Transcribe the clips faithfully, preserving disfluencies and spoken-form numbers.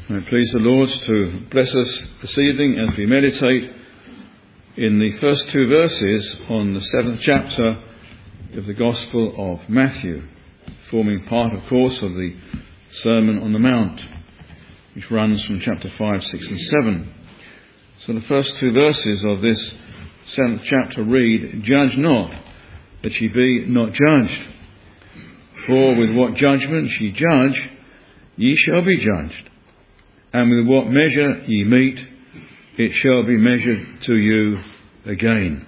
May it please the Lord to bless us this evening as we meditate in the first two verses on the seventh chapter of the Gospel of Matthew, forming part, of course, of the Sermon on the Mount, which runs from chapter five, six and seven. So the first two verses of this seventh chapter read, "Judge not, that ye be not judged. For with what judgment ye judge, ye shall be judged. And with what measure ye meet, it shall be measured to you again."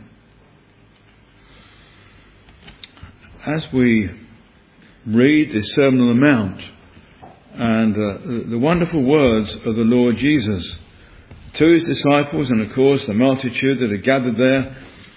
As we read the Sermon on the Mount and uh, the wonderful words of the Lord Jesus to his disciples and, of course, the multitude that are gathered there,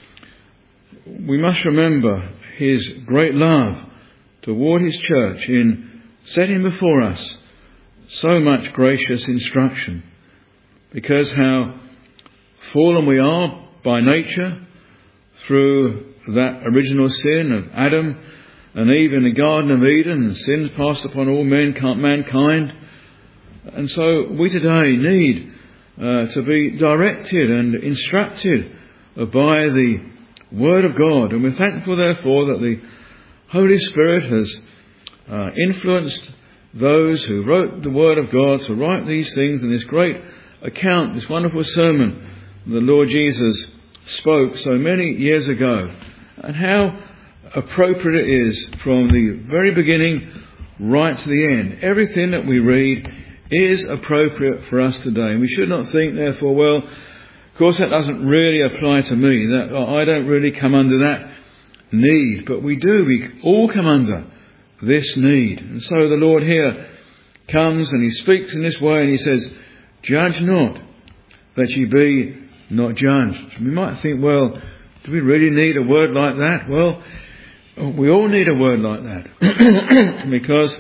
we must remember his great love toward his church in setting before us so much gracious instruction, because how fallen we are by nature through that original sin of Adam and Eve in the Garden of Eden, and sin passed upon all mankind. And so we today need uh, to be directed and instructed by the Word of God. And we're thankful, therefore, that the Holy Spirit has uh, influenced those who wrote the Word of God to write these things in this great account, this wonderful sermon the Lord Jesus spoke so many years ago, and how appropriate it is from the very beginning right to the end. Everything that we read is appropriate for us today, and we should not think, therefore, well, of course that doesn't really apply to me, that I don't really come under that need. But we do, we all come under this need. And so the Lord here comes and he speaks in this way, and he says, "Judge not, that ye be not judged." We might think, well, do we really need a word like that? Well, we all need a word like that because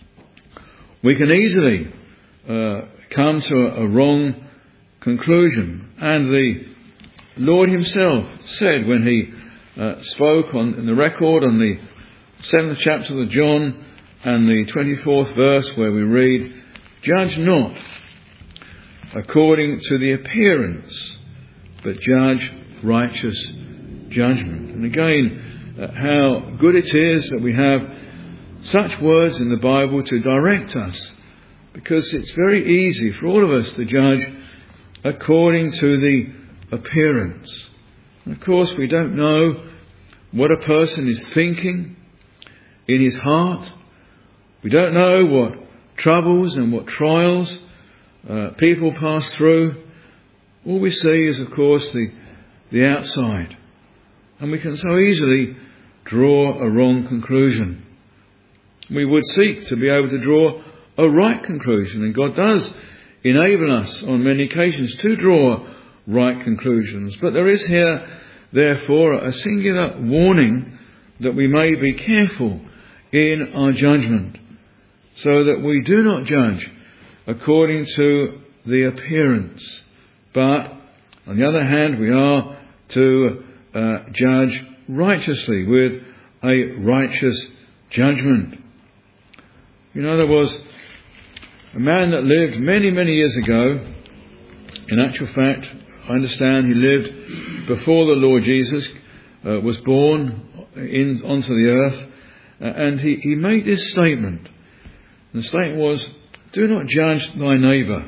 we can easily uh, come to a, a wrong conclusion. And the Lord himself said when he uh, spoke on in the record on the seventh chapter of John and the twenty-fourth verse, where we read, "Judge not according to the appearance, but judge righteous judgment." And again, uh, how good it is that we have such words in the Bible to direct us, because it's very easy for all of us to judge according to the appearance. And of course, we don't know what a person is thinking in his heart. We don't know what troubles and what trials uh, people pass through. All we see is, of course, the, the outside. And we can so easily draw a wrong conclusion. We would seek to be able to draw a right conclusion, and God does enable us on many occasions to draw right conclusions. But there is here, therefore, a singular warning that we may be careful in our judgment, so that we do not judge according to the appearance, but on the other hand we are to uh, judge righteously with a righteous judgment. You know, there was a man that lived many, many years ago. In actual fact, I understand he lived before the Lord Jesus uh, was born in onto the earth. Uh, and he, he made this statement. And the statement was, "Do not judge thy neighbour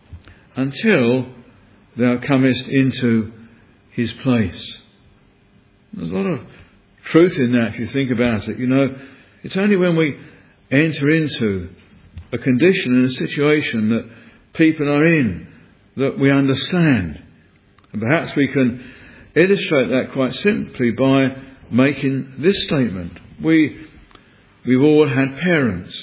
until thou comest into his place." There's a lot of truth in that if you think about it. You know, it's only when we enter into a condition and a situation that people are in that we understand. And perhaps we can illustrate that quite simply by making this statement. We We've all had parents,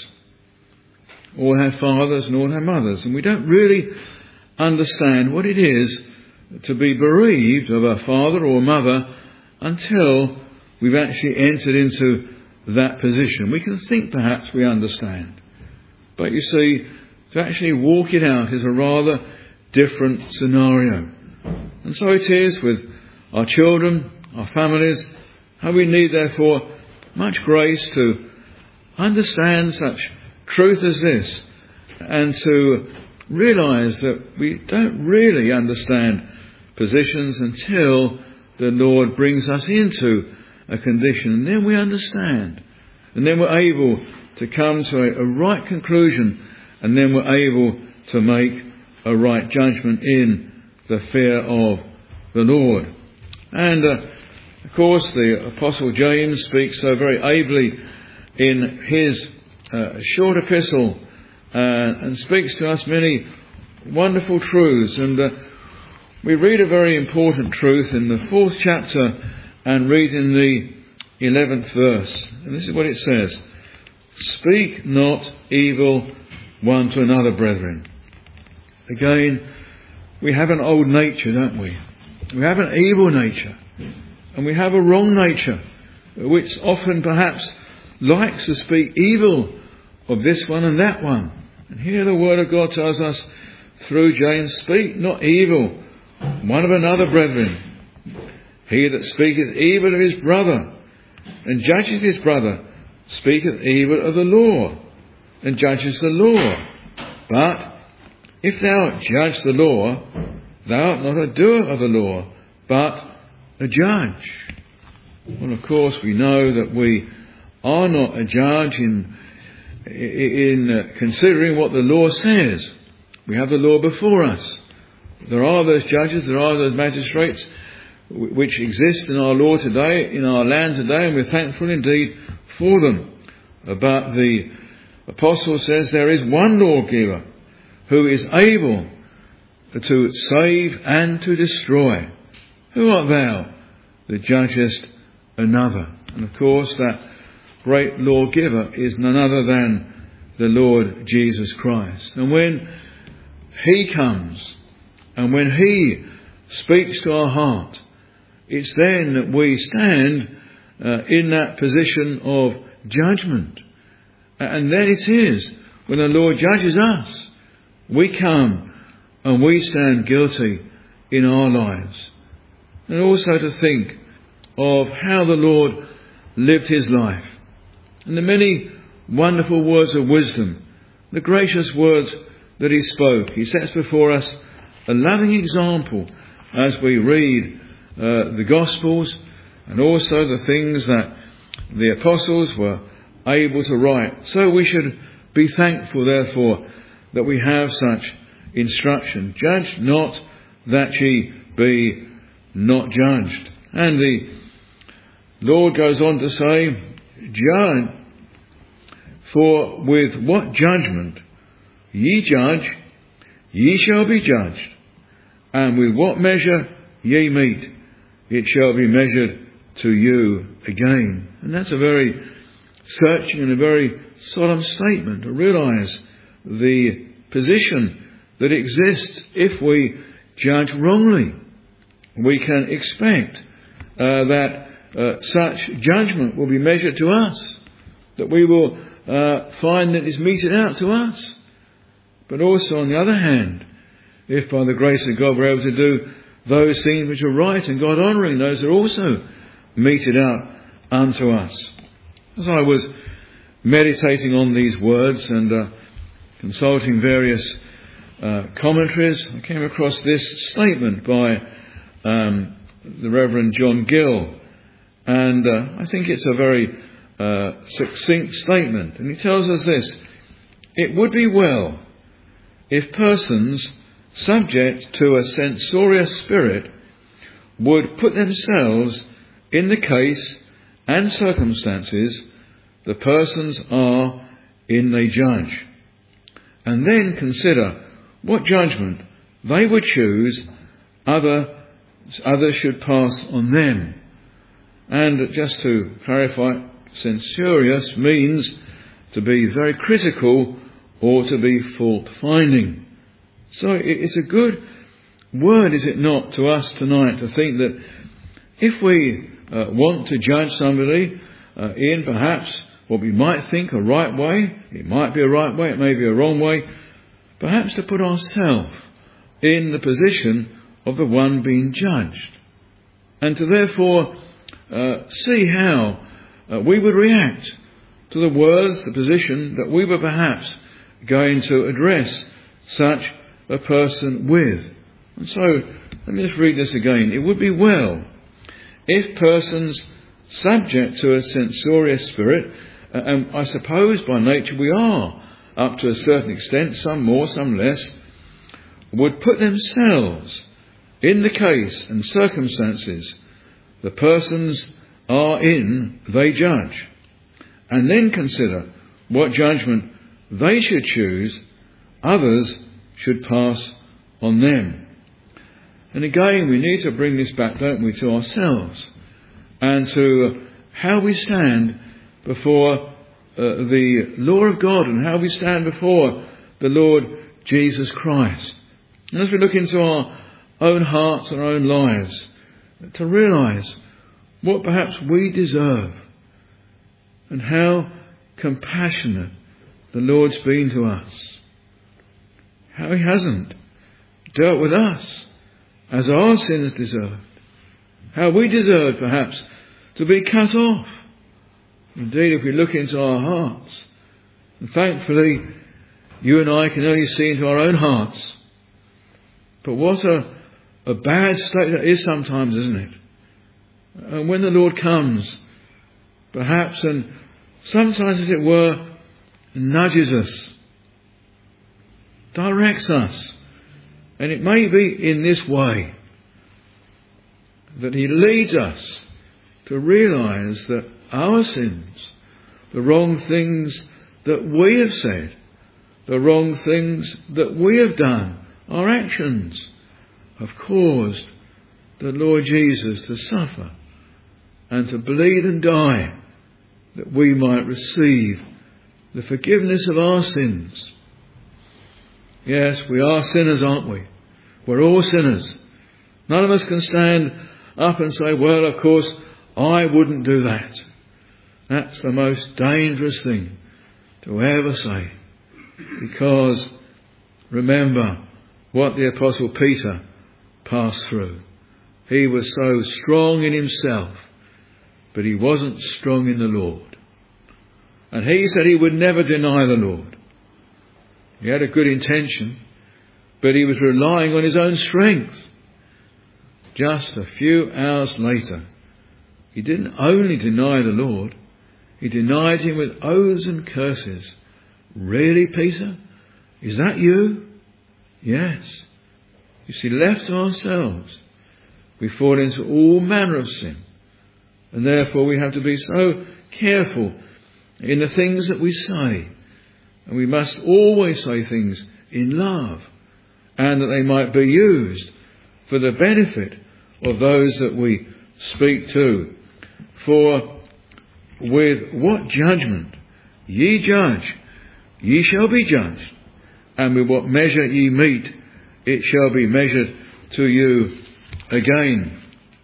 all had fathers and all had mothers, and we don't really understand what it is to be bereaved of a father or a mother until we've actually entered into that position. We can think perhaps we understand, but you see, to actually walk it out is a rather different scenario. And so it is with our children, our families, how we need therefore much grace to understand such truth as this, and to realise that we don't really understand positions until the Lord brings us into a condition, and then we understand. And then we're able to come to a, a right conclusion, and then we're able to make a right judgment in the fear of the Lord. And uh, of course the Apostle James speaks so very ably in his uh, short epistle uh, and speaks to us many wonderful truths. And uh, we read a very important truth in the fourth chapter and read in the eleventh verse. And this is what it says: "Speak not evil one to another, brethren." Again, we have an old nature, don't we? We have an evil nature. And we have a wrong nature, which often perhaps likes to speak evil of this one and that one. And here the Word of God tells us through James, "Speak not evil one of another, brethren. He that speaketh evil of his brother and judgeth his brother speaketh evil of the law and judges the law. But if thou judge the law, thou art not a doer of the law, but a judge." Well, of course, we know that we are not a judge in in uh, considering what the law says. We have the law before us. There are those judges, there are those magistrates which exist in our law today, in our land today, and we're thankful indeed for them. But the Apostle says there is one lawgiver who is able to save and to destroy. Who art thou that judgest another? And of course that great lawgiver is none other than the Lord Jesus Christ. And when he comes and when he speaks to our heart, it's then that we stand uh, in that position of judgment. And then it is when the Lord judges us, we come and we stand guilty in our lives. And also to think of how the Lord lived his life, and the many wonderful words of wisdom, the gracious words that he spoke. He sets before us a loving example as we read uh, the Gospels, and also the things that the apostles were able to write. So we should be thankful, therefore, that we have such instruction. Judge not that ye be not judged. And the Lord goes on to say, "Judge, for with what judgment ye judge, ye shall be judged, and with what measure ye meet, it shall be measured to you again." And that's a very searching and a very solemn statement to realise the position that exists if we judge wrongly. We can expect uh, that uh, such judgment will be measured to us, that we will uh, find that it's meted out to us. But also, on the other hand, if by the grace of God we're able to do those things which are right and God-honouring, those are also meted out unto us. As I was meditating on these words and uh, consulting various uh, commentaries, I came across this statement by um, the Reverend John Gill, and uh, I think it's a very uh, succinct statement. And he tells us this: "It would be well if persons subject to a censorious spirit would put themselves in the case and circumstances the persons are in they judge, and then consider what judgment they would choose other others should pass on them." And just to clarify, censorious means to be very critical or to be fault-finding. So it's a good word, is it not, to us tonight to think that if we uh, want to judge somebody uh, in perhaps what we might think a right way, it might be a right way, it may be a wrong way, perhaps to put ourselves in the position of the one being judged, and to therefore uh, see how uh, we would react to the words, the position that we were perhaps going to address such a person with. And so, let me just read this again. It would be well if persons subject to a censorious spirit, and I suppose by nature we are, up to a certain extent, some more, some less, would put themselves in the case and circumstances the persons are in they judge, and then consider what judgment they should choose others should pass on them. And again, we need to bring this back, don't we, to ourselves and to how we stand before uh, the law of God and how we stand before the Lord Jesus Christ. And as we look into our own hearts and our own lives, to realise what perhaps we deserve and how compassionate the Lord's been to us. How he hasn't dealt with us as our sins deserved. How we deserve perhaps to be cut off. Indeed, if we look into our hearts, and thankfully you and I can only see into our own hearts. But what a, a bad state that is sometimes, isn't it? And when the Lord comes, perhaps, and sometimes, as it were, nudges us, directs us, and it may be in this way that he leads us to realise that our sins, the wrong things that we have said, the wrong things that we have done, our actions, have caused the Lord Jesus to suffer and to bleed and die that we might receive the forgiveness of our sins. Yes, we are sinners, aren't we? We're all sinners. None of us can stand up and say, well, of course, I wouldn't do that. That's the most dangerous thing to ever say. Because, remember what the Apostle Peter passed through. He was so strong in himself, but he wasn't strong in the Lord. And he said he would never deny the Lord. He had a good intention, but he was relying on his own strength. Just a few hours later, he didn't only deny the Lord, he denied him with oaths and curses. Really, Peter? Is that you? Yes. You see, left to ourselves, we fall into all manner of sin. And therefore we have to be so careful in the things that we say. And we must always say things in love, and that they might be used for the benefit of those that we speak to. For with what judgment ye judge, ye shall be judged, and with what measure ye meet, it shall be measured to you again.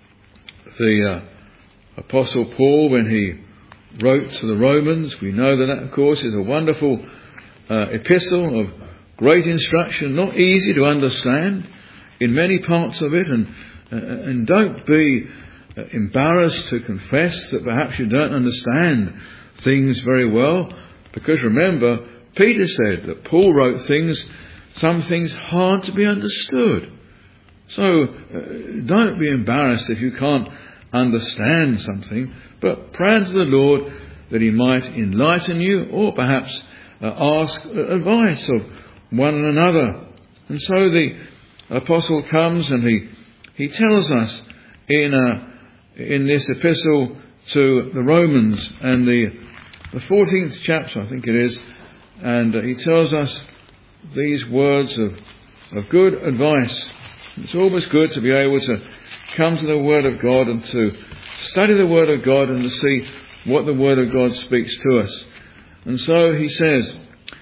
The uh, Apostle Paul, when he wrote to the Romans, we know that that, of course, is a wonderful uh, epistle of great instruction, not easy to understand in many parts of it, and uh, and don't be uh, embarrassed to confess that perhaps you don't understand things very well, because remember, Peter said that Paul wrote things, some things hard to be understood. So uh, don't be embarrassed if you can't understand something, but pray unto the Lord that he might enlighten you, or perhaps uh, ask advice of one another. And so the apostle comes and he he tells us in uh, in this epistle to the Romans, and the the fourteenth chapter, I think it is, and uh, he tells us these words of of good advice. It's always good to be able to come to the Word of God and to study the Word of God and to see what the Word of God speaks to us. And so he says,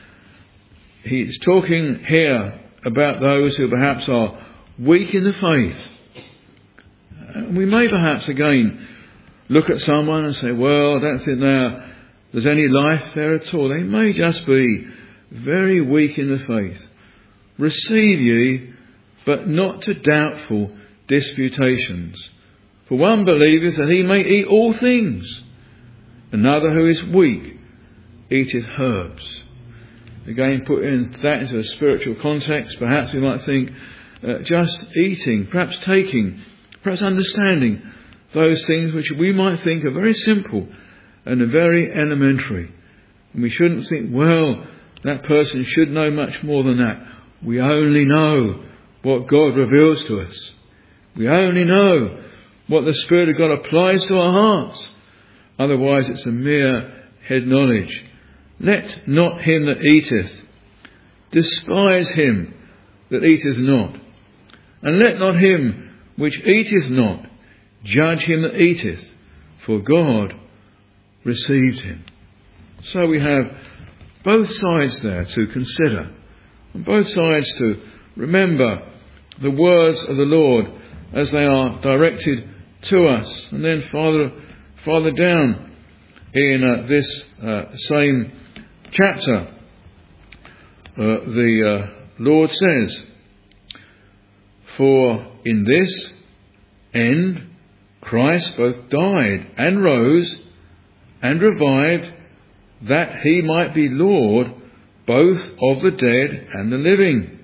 he's talking here about those who perhaps are weak in the faith. We may perhaps again look at someone and say, well, I don't think there, there's any life there at all. They may just be very weak in the faith. Receive ye, but not to doubtful disputations. For one believeth that he may eat all things, another who is weak eateth herbs. Again, put in that into a spiritual context, perhaps we might think uh, just eating, perhaps taking, perhaps understanding those things which we might think are very simple and very elementary. And we shouldn't think, well, that person should know much more than that. We only know what God reveals to us. We only know what the Spirit of God applies to our hearts. Otherwise it's a mere head knowledge. Let not him that eateth despise him that eateth not. And let not him which eateth not judge him that eateth, for God receives him. So we have both sides there to consider, and both sides to remember the words of the Lord as they are directed to us. And then farther, farther down in uh, this uh, same chapter, uh, the uh, Lord says, for in this end Christ both died and rose and revived, that he might be Lord both of the dead and the living.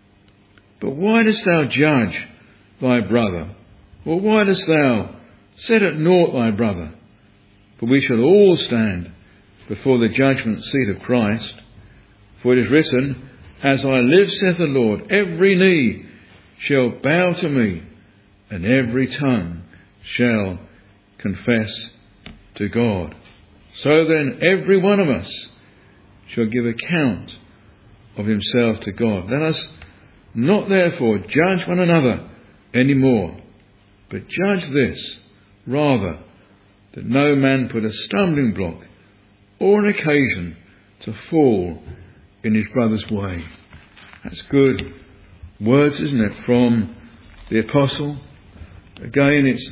But why dost thou judge thy brother? Or why dost thou set at naught thy brother? For we shall all stand before the judgment seat of Christ. For it is written, as I live, saith the Lord, every knee shall bow to me, and every tongue shall confess to God. So then every one of us shall give account of himself to God. Let us not therefore judge one another any more, but judge this rather, that no man put a stumbling block or an occasion to fall in his brother's way. That's good words, isn't it, from the apostle. Again, it's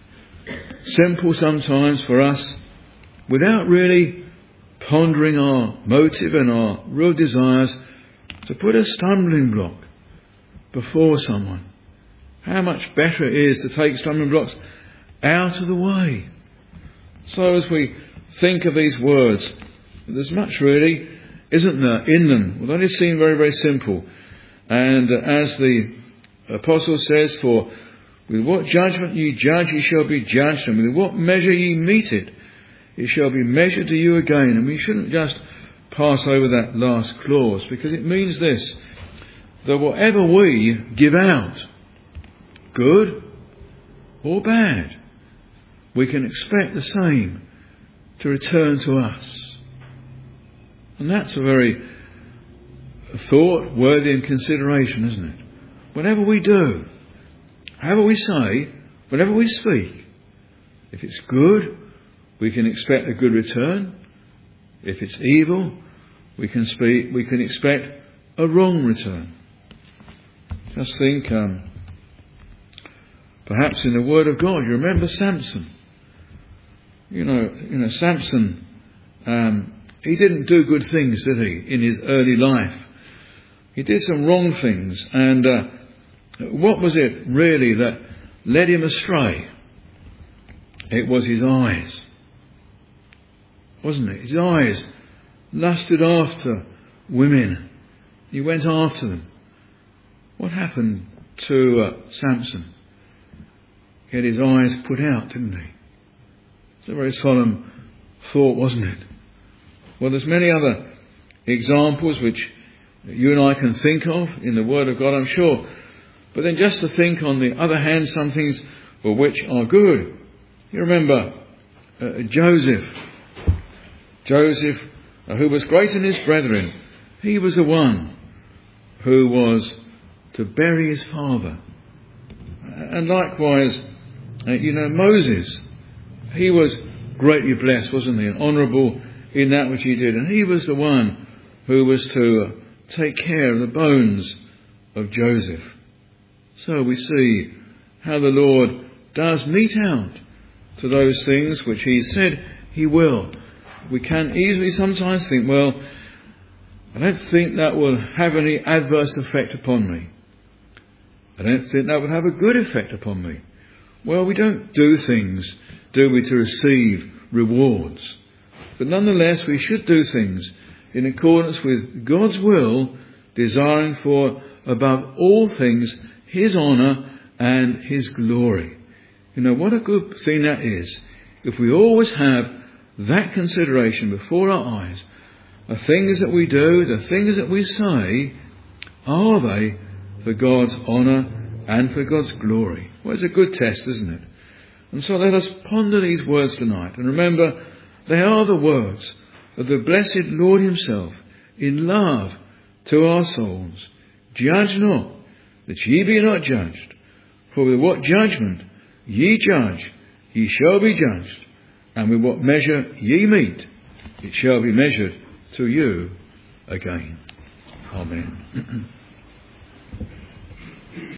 simple sometimes for us, without really pondering our motive and our real desires, to put a stumbling block before someone. How much better it is to take stumbling blocks out of the way. So as we think of these words, there's much really, isn't there, in them, although they seem very, very simple. And uh, as the apostle says, for with what judgment ye judge, ye shall be judged, and with what measure ye mete it, it shall be measured to you again. And we shouldn't just pass over that last clause, because it means this, that whatever we give out, good or bad, we can expect the same to return to us. And that's a very thought worthy and consideration, isn't it? Whatever we do, however we say, whatever we speak, if it's good, we can expect a good return. If it's evil, we can speak, we can expect a wrong return. Just think, um, perhaps in the Word of God, you remember Samson. You know, you know, Samson, um, he didn't do good things, did he, in his early life? He did some wrong things, and uh, what was it really that led him astray? It was his eyes, wasn't it? His eyes lusted after women. He went after them. What happened to uh, Samson? He had his eyes put out, didn't he? It's a very solemn thought, wasn't it? Well, there's many other examples which you and I can think of in the Word of God, I'm sure. But then just to think, on the other hand, some things for which are good. You remember uh, Joseph. Joseph, uh, who was great in his brethren. He was the one who was to bury his father. And likewise, uh, you know, Moses. He was greatly blessed, wasn't he? And honourable in that which he did. And he was the one who was to uh, take care of the bones of Joseph. So we see how the Lord does mete out to those things which he said he will. We can easily sometimes think, well, I don't think that will have any adverse effect upon me. I don't think that would have a good effect upon me. Well, we don't do things, do we, to receive rewards. But nonetheless, we should do things in accordance with God's will, desiring for above all things his honour and his glory. You know, what a good thing that is. If we always have that consideration before our eyes, the things that we do, the things that we say, are they for God's honour and for God's glory? Well, it's a good test, isn't it? And so let us ponder these words tonight. And remember, they are the words of the blessed Lord himself in love to our souls. Judge not, that ye be not judged. For with what judgment ye judge, ye shall be judged. And with what measure ye mete, it shall be measured to you again. Amen.